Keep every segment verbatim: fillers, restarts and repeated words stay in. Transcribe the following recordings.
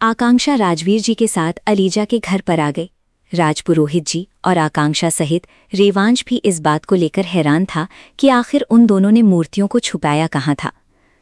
आकांक्षा राजवीर जी के साथ अलीजा के घर पर आ गई। राजपुरोहित जी और आकांक्षा सहित रेवांश भी इस बात को लेकर हैरान था कि आखिर उन दोनों ने मूर्तियों को छुपाया कहाँ था।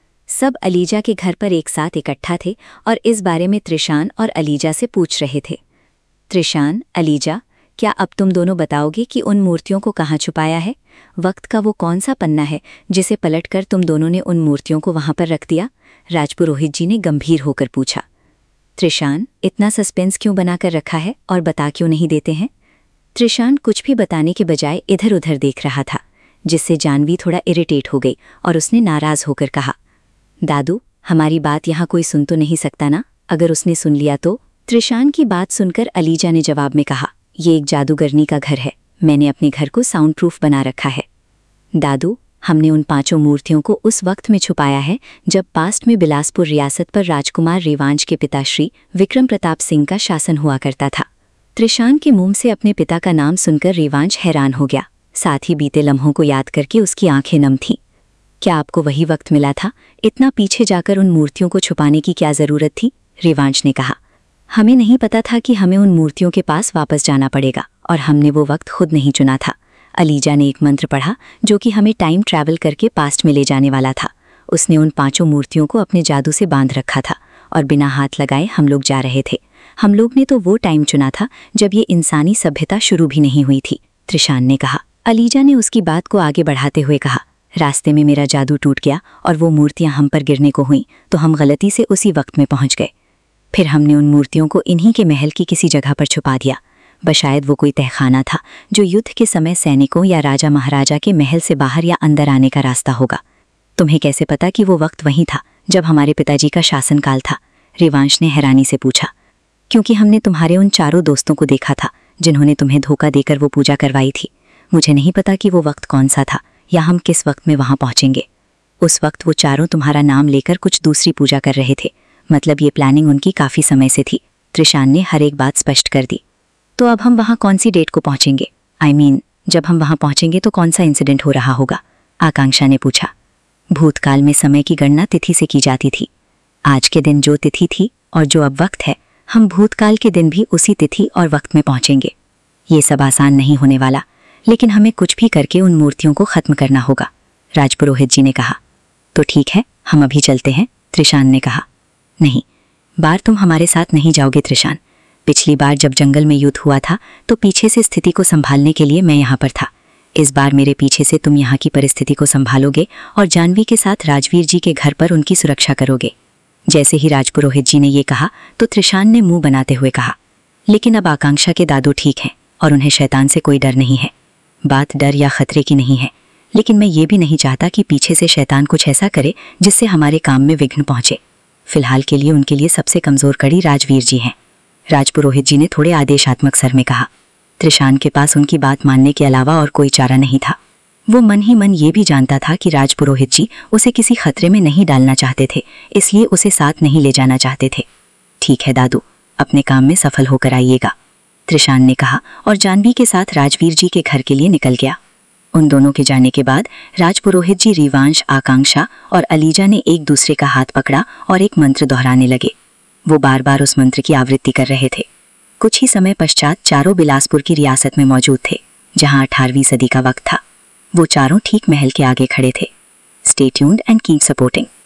सब अलीजा के घर पर एक साथ इकट्ठा थे और इस बारे में त्रिशान और अलीजा से पूछ रहे थे। त्रिशान, अलीजा, क्या अब तुम दोनों बताओगे कि उन मूर्तियों को कहाँ छुपाया है? वक्त का वो कौन सा पन्ना है जिसे पलटकर तुम दोनों ने उन मूर्तियों को वहां पर रख दिया? राजपुरोहित जी ने गंभीर होकर पूछा। त्रिशान, इतना सस्पेंस क्यों बनाकर रखा है और बता क्यों नहीं देते हैं? त्रिशान कुछ भी बताने के बजाय इधर उधर देख रहा था, जिससे जानवी थोड़ा इरिटेट हो गई और उसने नाराज होकर कहा, दादू, हमारी बात यहाँ कोई सुन तो नहीं सकता ना? अगर उसने सुन लिया तो? त्रिशान की बात सुनकर अलीजा ने जवाब में कहा, ये एक जादूगरनी का घर है, मैंने अपने घर को साउंड प्रूफ बना रखा है। दादू, हमने उन पांचों मूर्तियों को उस वक्त में छुपाया है जब पास्ट में बिलासपुर रियासत पर राजकुमार रेवांश के पिता श्री विक्रम प्रताप सिंह का शासन हुआ करता था। त्रिशान के मुंह से अपने पिता का नाम सुनकर रेवांश हैरान हो गया, साथ ही बीते लम्हों को याद करके उसकी आंखें नम थीं। क्या आपको वही वक्त मिला था? इतना पीछे जाकर उन मूर्तियों को छुपाने की क्या जरूरत थी? रेवांश ने कहा, हमें नहीं पता था कि हमें उन मूर्तियों के पास वापस जाना पड़ेगा और हमने वो वक्त खुद नहीं चुना था। अलीजा ने एक मंत्र पढ़ा जो कि हमें टाइम ट्रैवल करके पास्ट में ले जाने वाला था। उसने उन पांचों मूर्तियों को अपने जादू से बांध रखा था और बिना हाथ लगाए हम लोग जा रहे थे। हम लोग ने तो वो टाइम चुना था जब ये इंसानी सभ्यता शुरू भी नहीं हुई थी, त्रिशान ने कहा। अलीजा ने उसकी बात को आगे बढ़ाते हुए कहा, रास्ते में मेरा जादू टूट गया और वो मूर्तियां हम पर गिरने को हुईं तो हम गलती से उसी वक्त में पहुंच गए। फिर हमने उन मूर्तियों को इन्हीं के महल की किसी जगह पर छुपा दिया। बशायद वो कोई तहखाना था जो युद्ध के समय सैनिकों या राजा महाराजा के महल से बाहर या अंदर आने का रास्ता होगा। तुम्हें कैसे पता कि वो वक्त वही था जब हमारे पिताजी का शासनकाल था? रेवांश ने हैरानी से पूछा। क्योंकि हमने तुम्हारे उन चारों दोस्तों को देखा था जिन्होंने तुम्हें धोखा देकर वो पूजा करवाई थी। मुझे नहीं पता कि वो वक्त कौन सा था या हम किस वक्त में वहां पहुंचेंगे। उस वक्त वो चारों तुम्हारा नाम लेकर कुछ दूसरी पूजा कर रहे थे, मतलब ये प्लानिंग उनकी काफी समय से थी। त्रिशान ने हर एक बात स्पष्ट कर दी। तो अब हम वहां कौन सी डेट को पहुंचेंगे? आई I मीन mean, जब हम वहां पहुंचेंगे तो कौन सा इंसिडेंट हो रहा होगा? आकांक्षा ने पूछा। भूतकाल में समय की गणना तिथि से की जाती थी। आज के दिन जो तिथि थी और जो अब वक्त है, हम भूतकाल के दिन भी उसी तिथि और वक्त में पहुंचेंगे। ये सब आसान नहीं होने वाला, लेकिन हमें कुछ भी करके उन मूर्तियों को खत्म करना होगा, राजपुरोहित जी ने कहा। तो ठीक है, हम अभी चलते हैं, त्रिशान ने कहा। नहीं, बार तुम हमारे साथ नहीं जाओगे त्रिशान। पिछली बार जब जंगल में युद्ध हुआ था तो पीछे से स्थिति को संभालने के लिए मैं यहाँ पर था। इस बार मेरे पीछे से तुम यहाँ की परिस्थिति को संभालोगे और जानवी के साथ राजवीर जी के घर पर उनकी सुरक्षा करोगे। जैसे ही राजपुरोहित जी ने ये कहा तो त्रिशान ने मुंह बनाते हुए कहा, लेकिन अब आकांक्षा के दादू ठीक हैं और उन्हें शैतान से कोई डर नहीं है। बात डर या खतरे की नहीं है, लेकिन मैं ये भी नहीं चाहता कि पीछे से शैतान कुछ ऐसा करे जिससे हमारे काम में विघ्न पहुंचे। फिलहाल के लिए उनके लिए सबसे कमजोर कड़ी राजवीर जी हैं, राजपुरोहित जी ने थोड़े आदेशात्मक स्वर में कहा। त्रिशान के पास उनकी बात मानने के अलावा और कोई चारा नहीं था। वो मन ही मन ये भी जानता था कि राजपुरोहित जी उसे किसी खतरे में नहीं डालना चाहते थे, इसलिए उसे साथ नहीं ले जाना चाहते थे। ठीक है दादू, अपने काम में सफल होकर आइएगा, त्रिशान ने कहा और जानवी के साथ राजवीर जी के घर के लिए निकल गया। उन दोनों के जाने के बाद राजपुरोहित जी रेवांश, आकांक्षा और अलीजा ने एक दूसरे का हाथ पकड़ा और एक मंत्र दोहराने लगे। वो बार बार उस मंत्र की आवृत्ति कर रहे थे। कुछ ही समय पश्चात चारों बिलासपुर की रियासत में मौजूद थे, जहां अठारहवीं सदी का वक्त था। वो चारों ठीक महल के आगे खड़े थे। Stay tuned and keep supporting.